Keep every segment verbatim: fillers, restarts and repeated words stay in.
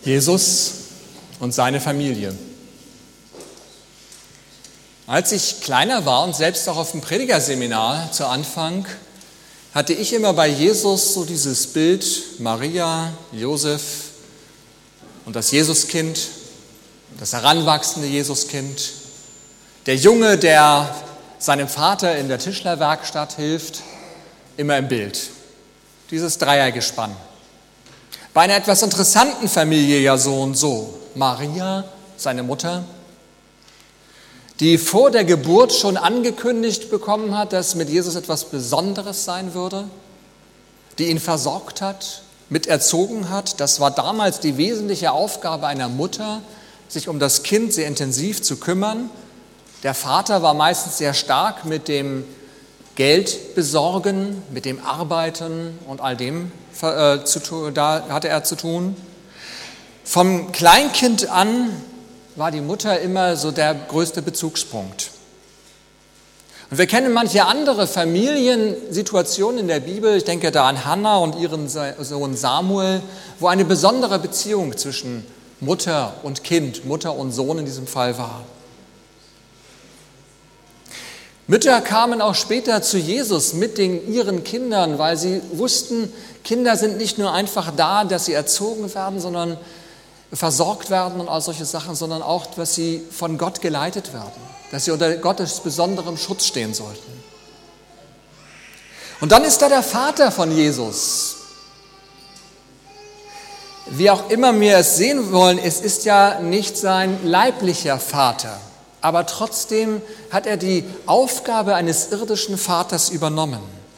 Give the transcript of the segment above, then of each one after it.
Jesus und seine Familie. Als ich kleiner war und selbst auch auf dem Predigerseminar zu Anfang, hatte ich immer bei Jesus so dieses Bild Maria, Josef und das Jesuskind, das heranwachsende Jesuskind, der Junge, der seinem Vater in der Tischlerwerkstatt hilft, immer im Bild. Dieses Dreiergespann. Bei einer etwas interessanten Familie ja so und so. Maria, seine Mutter, die vor der Geburt schon angekündigt bekommen hat, dass mit Jesus etwas Besonderes sein würde, die ihn versorgt hat, miterzogen hat. Das war damals die wesentliche Aufgabe einer Mutter, sich um das Kind sehr intensiv zu kümmern. Der Vater war meistens sehr stark mit dem Geld besorgen, mit dem Arbeiten und all dem äh, zu tun, da hatte er zu tun. Vom Kleinkind an war die Mutter immer so der größte Bezugspunkt. Und wir kennen manche andere Familiensituationen in der Bibel, ich denke da an Hannah und ihren Sohn Samuel, wo eine besondere Beziehung zwischen Mutter und Kind, Mutter und Sohn in diesem Fall war. Mütter kamen auch später zu Jesus mit den, ihren Kindern, weil sie wussten, Kinder sind nicht nur einfach da, dass sie erzogen werden, sondern versorgt werden und all solche Sachen, sondern auch, dass sie von Gott geleitet werden, dass sie unter Gottes besonderem Schutz stehen sollten. Und dann ist da der Vater von Jesus. Wie auch immer wir es sehen wollen, es ist ja nicht sein leiblicher Vater, aber trotzdem hat er die Aufgabe eines irdischen Vaters übernommen.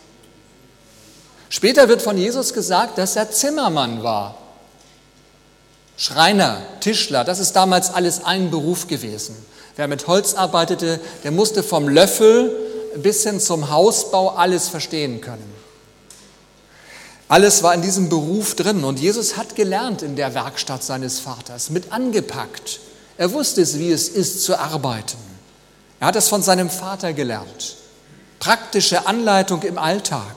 Später wird von Jesus gesagt, dass er Zimmermann war. Schreiner, Tischler, das ist damals alles ein Beruf gewesen. Wer mit Holz arbeitete, der musste vom Löffel bis hin zum Hausbau alles verstehen können. Alles war in diesem Beruf drin und Jesus hat gelernt in der Werkstatt seines Vaters, mit angepackt. Er wusste es, wie es ist, zu arbeiten. Er hat es von seinem Vater gelernt. Praktische Anleitung im Alltag.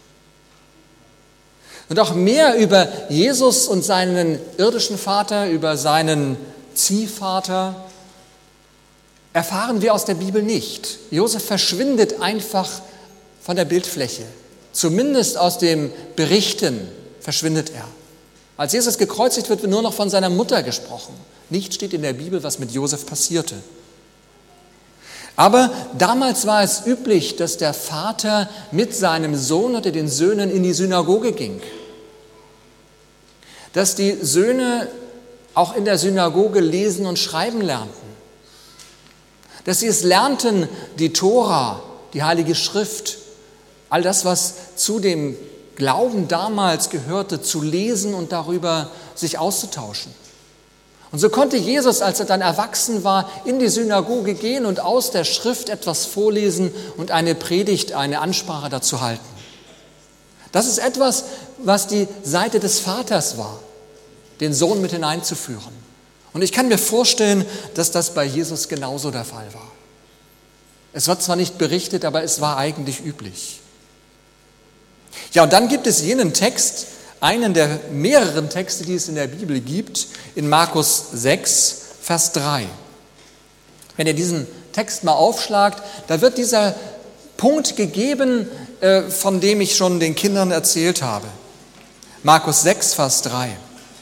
Und auch mehr über Jesus und seinen irdischen Vater, über seinen Ziehvater, erfahren wir aus der Bibel nicht. Josef verschwindet einfach von der Bildfläche. Zumindest aus dem Berichten verschwindet er. Als Jesus gekreuzigt wird, wird nur noch von seiner Mutter gesprochen. Nichts steht in der Bibel, was mit Josef passierte. Aber damals war es üblich, dass der Vater mit seinem Sohn oder den Söhnen in die Synagoge ging. Dass die Söhne auch in der Synagoge lesen und schreiben lernten. Dass sie es lernten, die Tora, die Heilige Schrift, all das, was zu dem Glauben damals gehörte, zu lesen und darüber sich auszutauschen. Und so konnte Jesus, als er dann erwachsen war, in die Synagoge gehen und aus der Schrift etwas vorlesen und eine Predigt, eine Ansprache dazu halten. Das ist etwas, was die Seite des Vaters war, den Sohn mit hineinzuführen. Und ich kann mir vorstellen, dass das bei Jesus genauso der Fall war. Es wird zwar nicht berichtet, aber es war eigentlich üblich. Ja, und dann gibt es jenen Text, einen der mehreren Texte, die es in der Bibel gibt, in Markus sechs, Vers drei. Wenn ihr diesen Text mal aufschlagt, da wird dieser Punkt gegeben, von dem ich schon den Kindern erzählt habe. Markus sechs, Vers drei.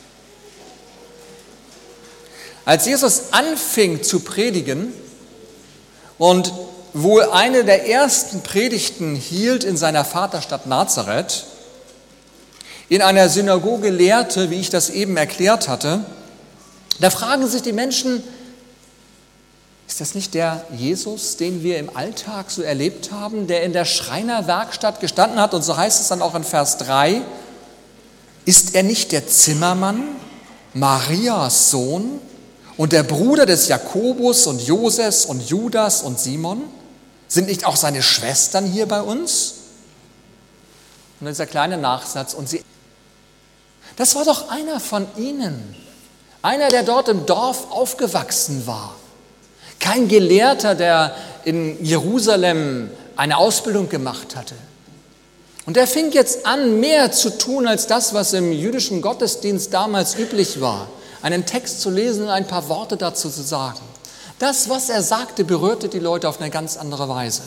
Als Jesus anfing zu predigen und wohl eine der ersten Predigten hielt in seiner Vaterstadt Nazareth, in einer Synagoge lehrte, wie ich das eben erklärt hatte, da fragen sich die Menschen, ist das nicht der Jesus, den wir im Alltag so erlebt haben, der in der Schreinerwerkstatt gestanden hat? Und so heißt es dann auch in Vers drei, ist er nicht der Zimmermann, Marias Sohn und der Bruder des Jakobus und Joses und Judas und Simon? Sind nicht auch seine Schwestern hier bei uns? Und dann dieser kleine Nachsatz, und sie, das war doch einer von ihnen, einer, der dort im Dorf aufgewachsen war. Kein Gelehrter, der in Jerusalem eine Ausbildung gemacht hatte. Und er fing jetzt an, mehr zu tun als das, was im jüdischen Gottesdienst damals üblich war. einen Text zu lesen und ein paar Worte dazu zu sagen. Das, was er sagte, berührte die Leute auf eine ganz andere Weise.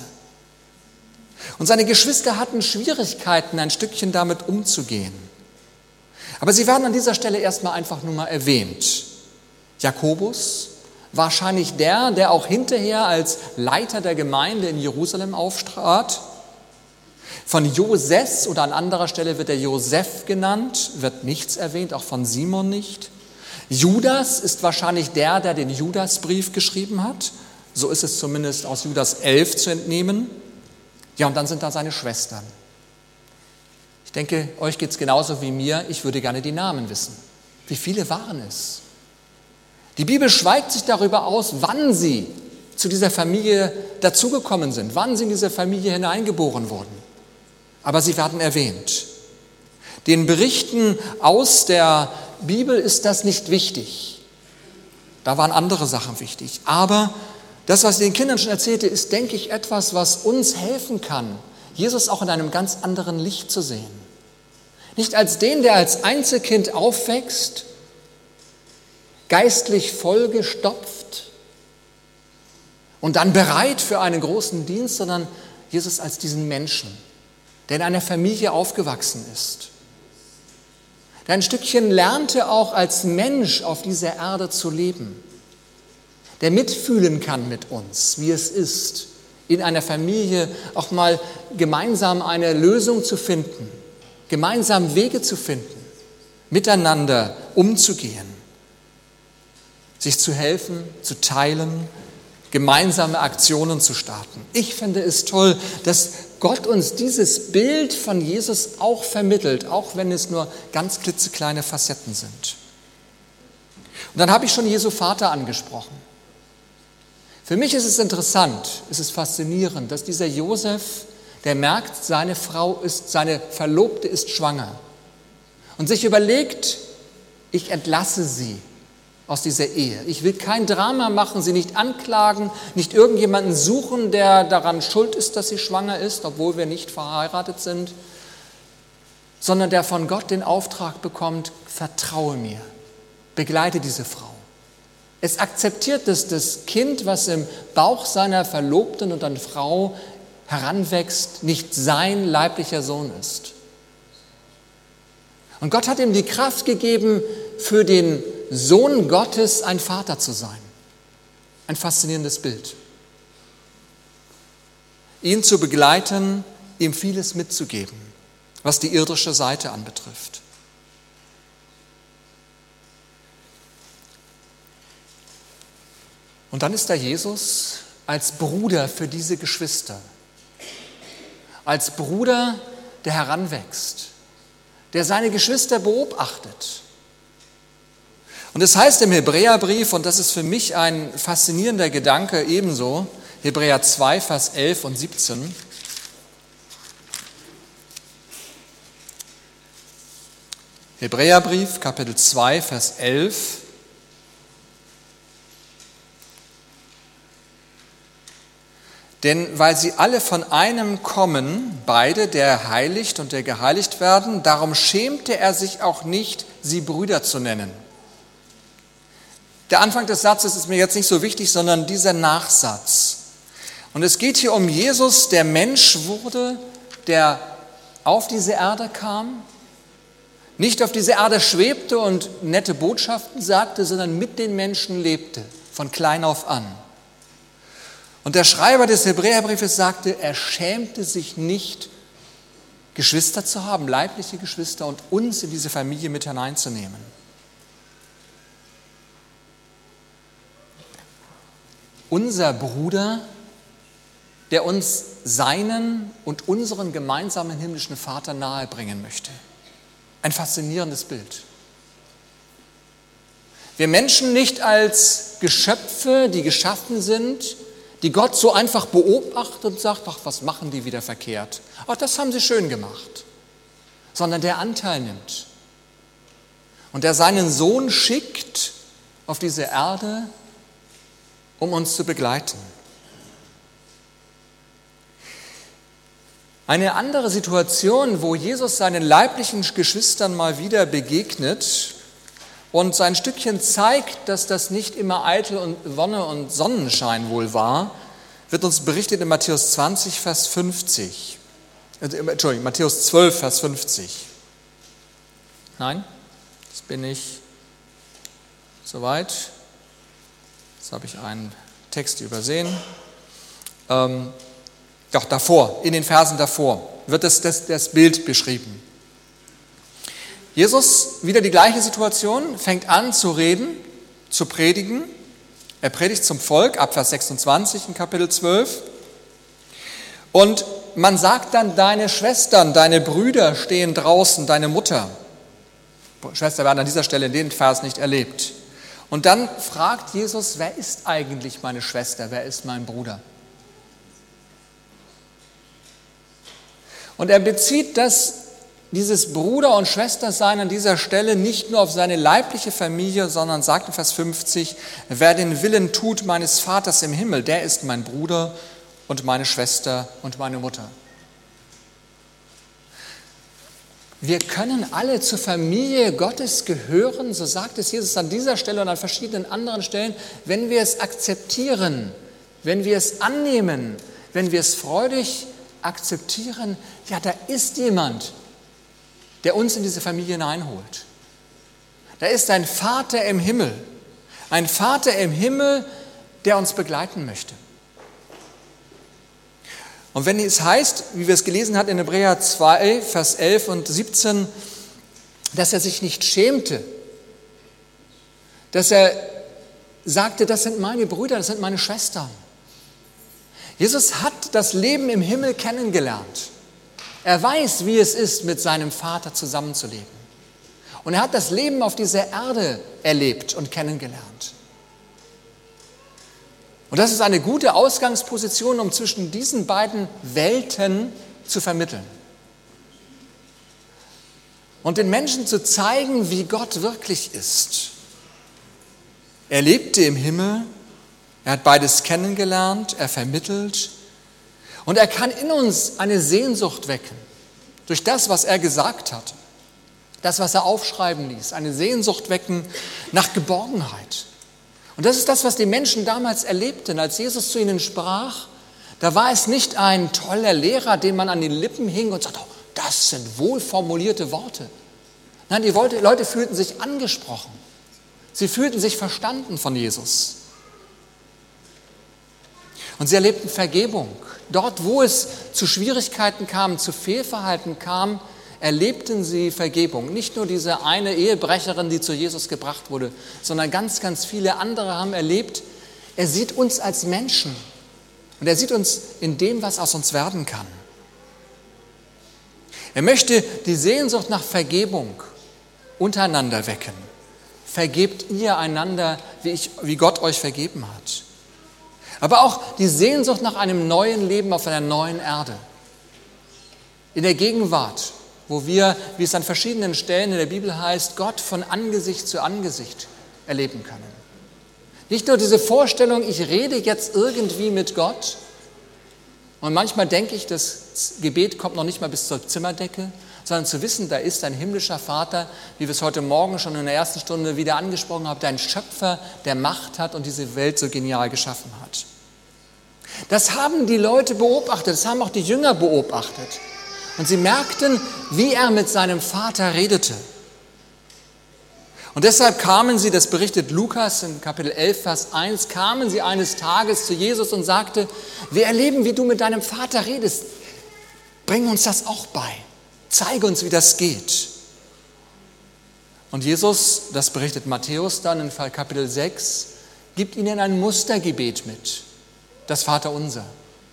Und seine Geschwister hatten Schwierigkeiten, ein Stückchen damit umzugehen. Aber sie werden an dieser Stelle erstmal einfach nur mal erwähnt. Jakobus, wahrscheinlich der, der auch hinterher als Leiter der Gemeinde in Jerusalem auftrat. Von Joses oder an anderer Stelle wird er Josef genannt, wird nichts erwähnt, auch von Simon nicht. Judas ist wahrscheinlich der, der den Judasbrief geschrieben hat. So ist es zumindest aus Judas elf zu entnehmen. Ja, und dann sind da seine Schwestern. Ich denke, euch geht es genauso wie mir. Ich würde gerne die Namen wissen. Wie viele waren es? Die Bibel schweigt sich darüber aus, wann sie zu dieser Familie dazugekommen sind, wann sie in diese Familie hineingeboren wurden. Aber sie werden erwähnt. Den Berichten aus der Bibel ist das nicht wichtig. Da waren andere Sachen wichtig. Aber das, was ich den Kindern schon erzählte, ist, denke ich, etwas, was uns helfen kann, Jesus auch in einem ganz anderen Licht zu sehen. Nicht als den, der als Einzelkind aufwächst, geistlich vollgestopft und dann bereit für einen großen Dienst, sondern Jesus als diesen Menschen, der in einer Familie aufgewachsen ist, der ein Stückchen lernte, auch als Mensch auf dieser Erde zu leben, der mitfühlen kann mit uns, wie es ist, in einer Familie auch mal gemeinsam eine Lösung zu finden, gemeinsam Wege zu finden, miteinander umzugehen, sich zu helfen, zu teilen, gemeinsame Aktionen zu starten. Ich finde es toll, dass Gott uns dieses Bild von Jesus auch vermittelt, auch wenn es nur ganz klitzekleine Facetten sind. Und dann habe ich schon Jesu Vater angesprochen. Für mich ist es interessant, es ist faszinierend, dass dieser Josef, der merkt, seine Frau ist, seine Verlobte ist schwanger und sich überlegt, ich entlasse sie aus dieser Ehe. Ich will kein Drama machen, sie nicht anklagen, nicht irgendjemanden suchen, der daran schuld ist, dass sie schwanger ist, obwohl wir nicht verheiratet sind, sondern der von Gott den Auftrag bekommt, vertraue mir, begleite diese Frau. Es akzeptiert, dass das Kind, was im Bauch seiner Verlobten und dann Frau heranwächst, nicht sein leiblicher Sohn ist. Und Gott hat ihm die Kraft gegeben, für den Sohn Gottes ein Vater zu sein. Ein faszinierendes Bild. Ihn zu begleiten, ihm vieles mitzugeben, was die irdische Seite anbetrifft. Und dann ist da Jesus als Bruder für diese Geschwister. Als Bruder, der heranwächst, der seine Geschwister beobachtet. Und es heißt im Hebräerbrief, und das ist für mich ein faszinierender Gedanke ebenso, Hebräer zwei, Vers elf und siebzehn. Hebräerbrief, Kapitel zwei, Vers elf. Denn weil sie alle von einem kommen, beide, der heiligt und der geheiligt werden, darum schämte er sich auch nicht, sie Brüder zu nennen. Der Anfang des Satzes ist mir jetzt nicht so wichtig, sondern dieser Nachsatz. Und es geht hier um Jesus, der Mensch wurde, der auf diese Erde kam, nicht auf diese Erde schwebte und nette Botschaften sagte, sondern mit den Menschen lebte, von klein auf an. Und der Schreiber des Hebräerbriefes sagte, er schämte sich nicht, Geschwister zu haben, leibliche Geschwister, und uns in diese Familie mit hineinzunehmen. Unser Bruder, der uns seinen und unseren gemeinsamen himmlischen Vater nahebringen möchte. Ein faszinierendes Bild. Wir Menschen nicht als Geschöpfe, die geschaffen sind, die Gott so einfach beobachtet und sagt, ach, was machen die wieder verkehrt? Ach, das haben sie schön gemacht. Sondern der Anteil nimmt. Und der seinen Sohn schickt auf diese Erde, um uns zu begleiten. Eine andere Situation, wo Jesus seinen leiblichen Geschwistern mal wieder begegnet, und so ein Stückchen zeigt, dass das nicht immer Eitel und Wonne und Sonnenschein wohl war, wird uns berichtet in Matthäus zwanzig, Vers fünfzig. Äh, Entschuldigung, Matthäus zwölf, Vers fünfzig. Nein, jetzt bin ich soweit. Jetzt habe ich einen Text übersehen. Ähm, doch, davor, in den Versen davor, wird das, das, das Bild beschrieben. Jesus, wieder die gleiche Situation, fängt an zu reden, zu predigen. Er predigt zum Volk, ab Vers sechsundzwanzig in Kapitel zwölf. Und man sagt dann, deine Schwestern, deine Brüder stehen draußen, deine Mutter. Schwester werden an dieser Stelle in dem Vers nicht erlebt. Und dann fragt Jesus, wer ist eigentlich meine Schwester, wer ist mein Bruder? Und er bezieht das, dieses Bruder- und Schwestersein an dieser Stelle nicht nur auf seine leibliche Familie, sondern sagt in Vers fünfzig, wer den Willen tut meines Vaters im Himmel, der ist mein Bruder und meine Schwester und meine Mutter. Wir können alle zur Familie Gottes gehören, so sagt es Jesus an dieser Stelle und an verschiedenen anderen Stellen, wenn wir es akzeptieren, wenn wir es annehmen, wenn wir es freudig akzeptieren, ja, da ist jemand, der uns in diese Familie hineinholt. Da ist ein Vater im Himmel, ein Vater im Himmel, der uns begleiten möchte. Und wenn es heißt, wie wir es gelesen haben in Hebräer zwei, Vers elf und siebzehn, dass er sich nicht schämte, dass er sagte, das sind meine Brüder, das sind meine Schwestern. Jesus hat das Leben im Himmel kennengelernt. Er weiß, wie es ist, mit seinem Vater zusammenzuleben. Und er hat das Leben auf dieser Erde erlebt und kennengelernt. Und das ist eine gute Ausgangsposition, um zwischen diesen beiden Welten zu vermitteln. Und den Menschen zu zeigen, wie Gott wirklich ist. Er lebte im Himmel, er hat beides kennengelernt, er vermittelt und er kann in uns eine Sehnsucht wecken, durch das, was er gesagt hat, das, was er aufschreiben ließ, eine Sehnsucht wecken nach Geborgenheit. Und das ist das, was die Menschen damals erlebten, als Jesus zu ihnen sprach. Da war es nicht ein toller Lehrer, den man an den Lippen hing und sagte, oh, das sind wohlformulierte Worte. Nein, die Leute fühlten sich angesprochen. Sie fühlten sich verstanden von Jesus. Und sie erlebten Vergebung. Dort, wo es zu Schwierigkeiten kam, zu Fehlverhalten kam, erlebten sie Vergebung. Nicht nur diese eine Ehebrecherin, die zu Jesus gebracht wurde, sondern ganz, ganz viele andere haben erlebt, er sieht uns als Menschen und er sieht uns in dem, was aus uns werden kann. Er möchte die Sehnsucht nach Vergebung untereinander wecken. Vergebt ihr einander, wie, ich, wie Gott euch vergeben hat. Aber auch die Sehnsucht nach einem neuen Leben auf einer neuen Erde. In der Gegenwart, wo wir, wie es an verschiedenen Stellen in der Bibel heißt, Gott von Angesicht zu Angesicht erleben können. Nicht nur diese Vorstellung, ich rede jetzt irgendwie mit Gott und manchmal denke ich, das Gebet kommt noch nicht mal bis zur Zimmerdecke, sondern zu wissen, da ist ein himmlischer Vater, wie wir es heute Morgen schon in der ersten Stunde wieder angesprochen haben, der ein Schöpfer, der Macht hat und diese Welt so genial geschaffen hat. Das haben die Leute beobachtet, das haben auch die Jünger beobachtet. Und sie merkten, wie er mit seinem Vater redete. Und deshalb kamen sie, das berichtet Lukas in Kapitel elf, Vers eins, kamen sie eines Tages zu Jesus und sagte, wir erleben, wie du mit deinem Vater redest. Bring uns das auch bei. Zeige uns, wie das geht. Und Jesus, das berichtet Matthäus dann in Kapitel sechs, gibt ihnen ein Mustergebet mit, das Vaterunser.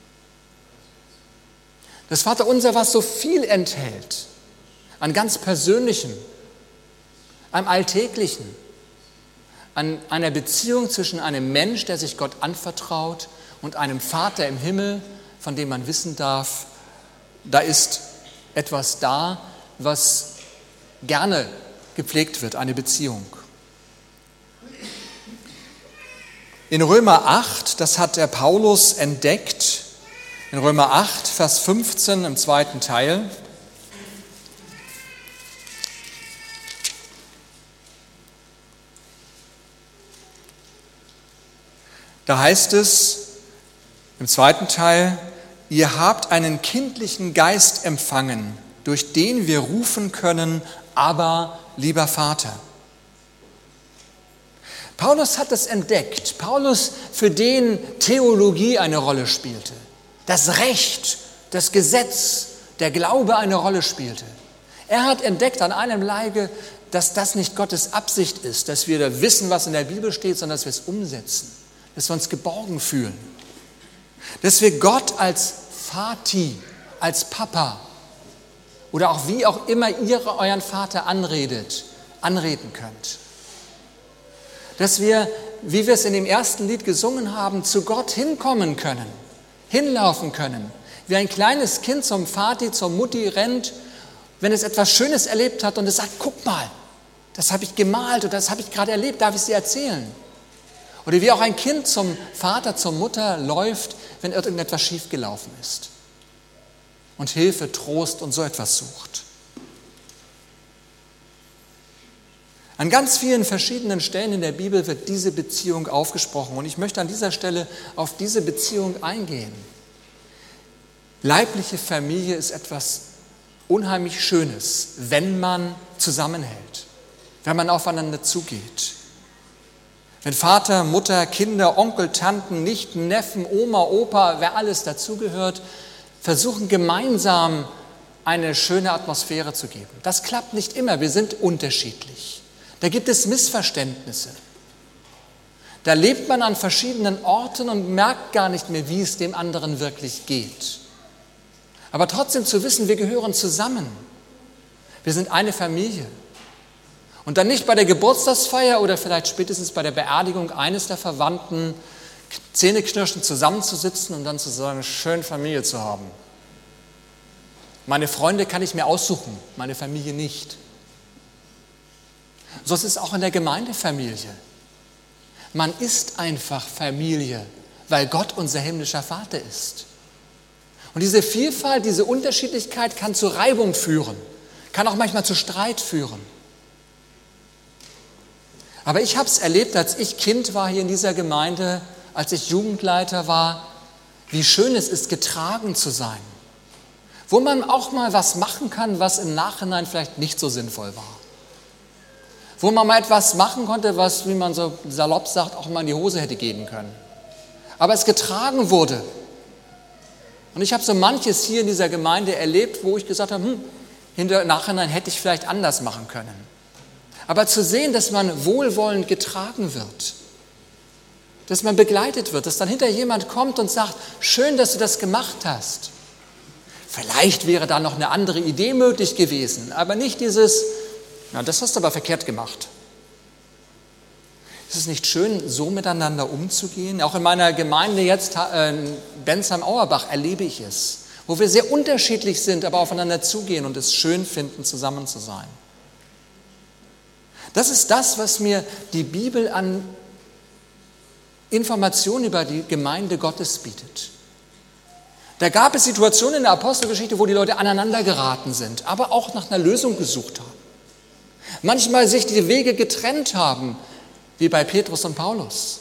Das Vaterunser, was so viel enthält, an ganz Persönlichem, am Alltäglichen, an einer Beziehung zwischen einem Mensch, der sich Gott anvertraut, und einem Vater im Himmel, von dem man wissen darf, da ist etwas da, was gerne gepflegt wird, eine Beziehung. In Römer acht, das hat der Paulus entdeckt, in Römer acht, Vers fünfzehn im zweiten Teil. Da heißt es im zweiten Teil, ihr habt einen kindlichen Geist empfangen, durch den wir rufen können, aber lieber Vater. Paulus hat das entdeckt. Paulus, für den Theologie eine Rolle spielte, das Recht, das Gesetz, der Glaube eine Rolle spielte. Er hat entdeckt an einem Leibe, dass das nicht Gottes Absicht ist, dass wir da wissen, was in der Bibel steht, sondern dass wir es umsetzen, dass wir uns geborgen fühlen, dass wir Gott als Vati, als Papa oder auch wie auch immer ihr euren Vater anredet, anreden könnt. Dass wir, wie wir es in dem ersten Lied gesungen haben, zu Gott hinkommen können, hinlaufen können. Wie ein kleines Kind zum Vati, zur Mutti rennt, wenn es etwas Schönes erlebt hat und es sagt, guck mal, das habe ich gemalt oder das habe ich gerade erlebt, darf ich es dir erzählen? Oder wie auch ein Kind zum Vater, zur Mutter läuft, wenn irgendetwas schiefgelaufen ist und Hilfe, Trost und so etwas sucht. An ganz vielen verschiedenen Stellen in der Bibel wird diese Beziehung aufgesprochen und ich möchte an dieser Stelle auf diese Beziehung eingehen. Leibliche Familie ist etwas unheimlich Schönes, wenn man zusammenhält, wenn man aufeinander zugeht. Wenn Vater, Mutter, Kinder, Onkel, Tanten, Nichten, Neffen, Oma, Opa, wer alles dazugehört, versuchen gemeinsam eine schöne Atmosphäre zu geben. Das klappt nicht immer, wir sind unterschiedlich. Da gibt es Missverständnisse. Da lebt man an verschiedenen Orten und merkt gar nicht mehr, wie es dem anderen wirklich geht. Aber trotzdem zu wissen, wir gehören zusammen. Wir sind eine Familie. Und dann nicht bei der Geburtstagsfeier oder vielleicht spätestens bei der Beerdigung eines der Verwandten zähneknirschend zusammenzusitzen und dann zu sagen, schön Familie zu haben. Meine Freunde kann ich mir aussuchen, meine Familie nicht. So ist es auch in der Gemeindefamilie. Man ist einfach Familie, weil Gott unser himmlischer Vater ist. Und diese Vielfalt, diese Unterschiedlichkeit kann zu Reibung führen, kann auch manchmal zu Streit führen. Aber ich habe es erlebt, als ich Kind war hier in dieser Gemeinde, als ich Jugendleiter war, wie schön es ist, getragen zu sein. Wo man auch mal was machen kann, was im Nachhinein vielleicht nicht so sinnvoll war. Wo man mal etwas machen konnte, was, wie man so salopp sagt, auch mal in die Hose hätte gehen können. Aber es getragen wurde. Und ich habe so manches hier in dieser Gemeinde erlebt, wo ich gesagt habe, hm, hinter Nachhinein hätte ich vielleicht anders machen können. Aber zu sehen, dass man wohlwollend getragen wird, dass man begleitet wird, dass dann hinter jemand kommt und sagt, schön, dass du das gemacht hast. Vielleicht wäre da noch eine andere Idee möglich gewesen, aber nicht dieses, na, das hast du aber verkehrt gemacht. Ist es nicht schön, so miteinander umzugehen? Auch in meiner Gemeinde jetzt, äh, Bensheim-Auerbach, erlebe ich es, wo wir sehr unterschiedlich sind, aber aufeinander zugehen und es schön finden, zusammen zu sein. Das ist das, was mir die Bibel an Informationen über die Gemeinde Gottes bietet. Da gab es Situationen in der Apostelgeschichte, wo die Leute aneinander geraten sind, aber auch nach einer Lösung gesucht haben. Manchmal sich die Wege getrennt haben, wie bei Petrus und Paulus.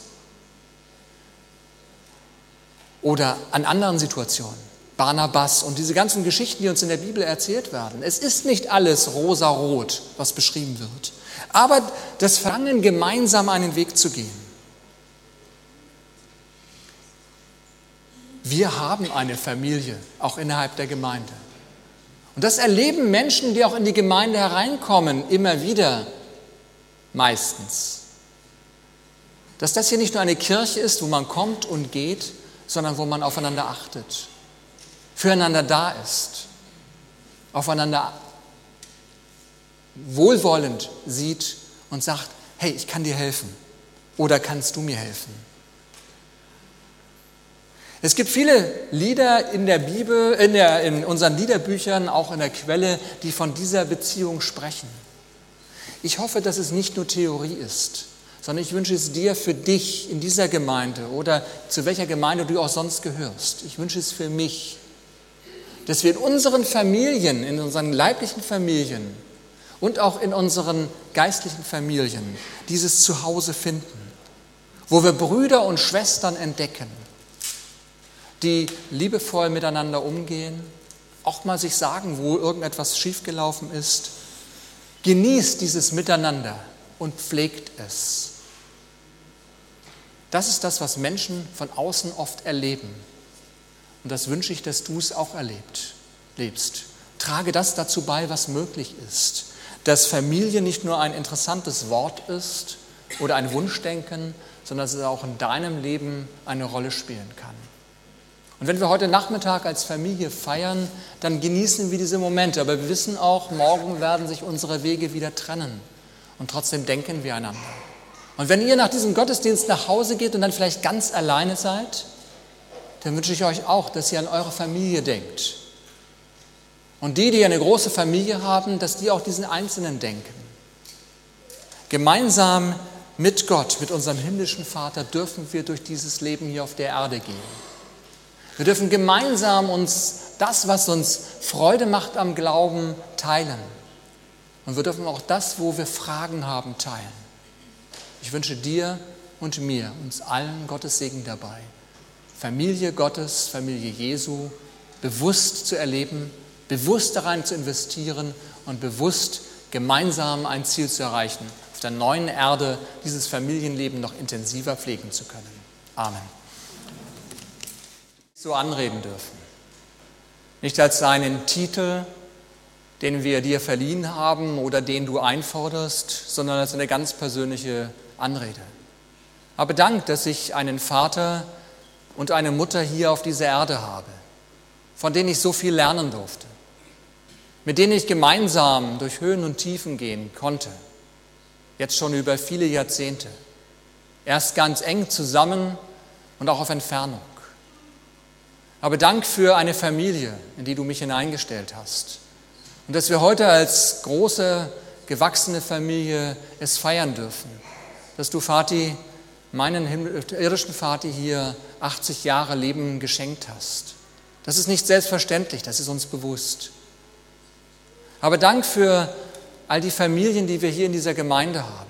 Oder an anderen Situationen, Barnabas und diese ganzen Geschichten, die uns in der Bibel erzählt werden. Es ist nicht alles rosarot, was beschrieben wird, aber das Verlangen, gemeinsam einen Weg zu gehen. Wir haben eine Familie, auch innerhalb der Gemeinde. Und das erleben Menschen, die auch in die Gemeinde hereinkommen, immer wieder, meistens. Dass das hier nicht nur eine Kirche ist, wo man kommt und geht, sondern wo man aufeinander achtet, füreinander da ist, aufeinander wohlwollend sieht und sagt, hey, ich kann dir helfen oder kannst du mir helfen? Es gibt viele Lieder in der Bibel, in, der, in unseren Liederbüchern, auch in der Quelle, die von dieser Beziehung sprechen. Ich hoffe, dass es nicht nur Theorie ist, sondern ich wünsche es dir für dich in dieser Gemeinde oder zu welcher Gemeinde du auch sonst gehörst. Ich wünsche es für mich, dass wir in unseren Familien, in unseren leiblichen Familien und auch in unseren geistlichen Familien dieses Zuhause finden wo wir Brüder und Schwestern entdecken, die liebevoll miteinander umgehen, auch mal sich sagen, wo irgendetwas schiefgelaufen ist. Genießt dieses Miteinander und pflegt es. Das ist das, was Menschen von außen oft erleben. Und das wünsche ich, dass du es auch erlebt, lebst. Trage das dazu bei, was möglich ist. Dass Familie nicht nur ein interessantes Wort ist oder ein Wunschdenken, sondern dass es auch in deinem Leben eine Rolle spielen kann. Und wenn wir heute Nachmittag als Familie feiern, dann genießen wir diese Momente. Aber wir wissen auch, morgen werden sich unsere Wege wieder trennen. Und trotzdem denken wir einander. Und wenn ihr nach diesem Gottesdienst nach Hause geht und dann vielleicht ganz alleine seid, dann wünsche ich euch auch, dass ihr an eure Familie denkt. Und die, die eine große Familie haben, dass die auch diesen Einzelnen denken. Gemeinsam mit Gott, mit unserem himmlischen Vater, dürfen wir durch dieses Leben hier auf der Erde gehen. Wir dürfen gemeinsam uns das, was uns Freude macht am Glauben, teilen. Und wir dürfen auch das, wo wir Fragen haben, teilen. Ich wünsche dir und mir, uns allen Gottes Segen dabei. Familie Gottes, Familie Jesu, bewusst zu erleben, bewusst daran zu investieren und bewusst gemeinsam ein Ziel zu erreichen, auf der neuen Erde dieses Familienleben noch intensiver pflegen zu können. Amen. So anreden dürfen. Nicht als einen Titel, den wir dir verliehen haben oder den du einforderst, sondern als eine ganz persönliche Anrede. Aber Dank, dass ich einen Vater und eine Mutter hier auf dieser Erde habe, von denen ich so viel lernen durfte, mit denen ich gemeinsam durch Höhen und Tiefen gehen konnte, jetzt schon über viele Jahrzehnte, erst ganz eng zusammen und auch auf Entfernung. Aber Dank für eine Familie, in die du mich hineingestellt hast. Und dass wir heute als große, gewachsene Familie es feiern dürfen. Dass du, Vati, meinen irdischen Vati hier achtzig Jahre Leben geschenkt hast. Das ist nicht selbstverständlich, das ist uns bewusst. Aber Dank für all die Familien, die wir hier in dieser Gemeinde haben.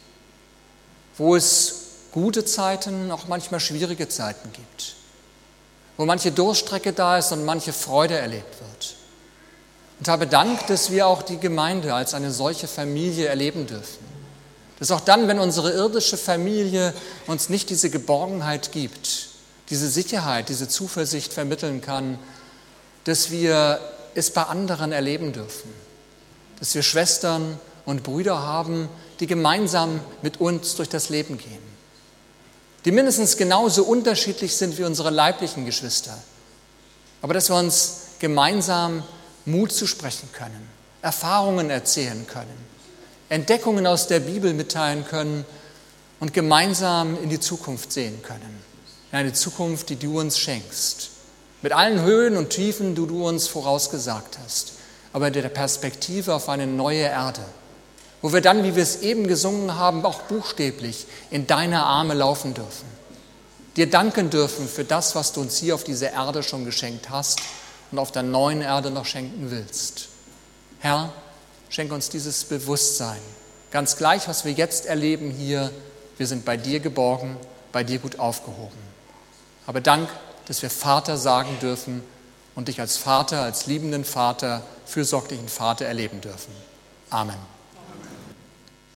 Wo es gute Zeiten, auch manchmal schwierige Zeiten gibt. Wo manche Durststrecke da ist und manche Freude erlebt wird. Und habe Dank, dass wir auch die Gemeinde als eine solche Familie erleben dürfen. Dass auch dann, wenn unsere irdische Familie uns nicht diese Geborgenheit gibt, diese Sicherheit, diese Zuversicht vermitteln kann, dass wir es bei anderen erleben dürfen. Dass wir Schwestern und Brüder haben, die gemeinsam mit uns durch das Leben gehen. Die mindestens genauso unterschiedlich sind wie unsere leiblichen Geschwister. Aber dass wir uns gemeinsam Mut zusprechen können, Erfahrungen erzählen können, Entdeckungen aus der Bibel mitteilen können und gemeinsam in die Zukunft sehen können. In eine Zukunft, die du uns schenkst. Mit allen Höhen und Tiefen, die du uns vorausgesagt hast. Aber in der Perspektive auf eine neue Erde. Wo wir dann, wie wir es eben gesungen haben, auch buchstäblich in deine Arme laufen dürfen. Dir danken dürfen für das, was du uns hier auf dieser Erde schon geschenkt hast und auf der neuen Erde noch schenken willst. Herr, schenke uns dieses Bewusstsein. Ganz gleich, was wir jetzt erleben hier, wir sind bei dir geborgen, bei dir gut aufgehoben. Aber Dank, dass wir Vater sagen dürfen und dich als Vater, als liebenden Vater, fürsorglichen Vater erleben dürfen. Amen.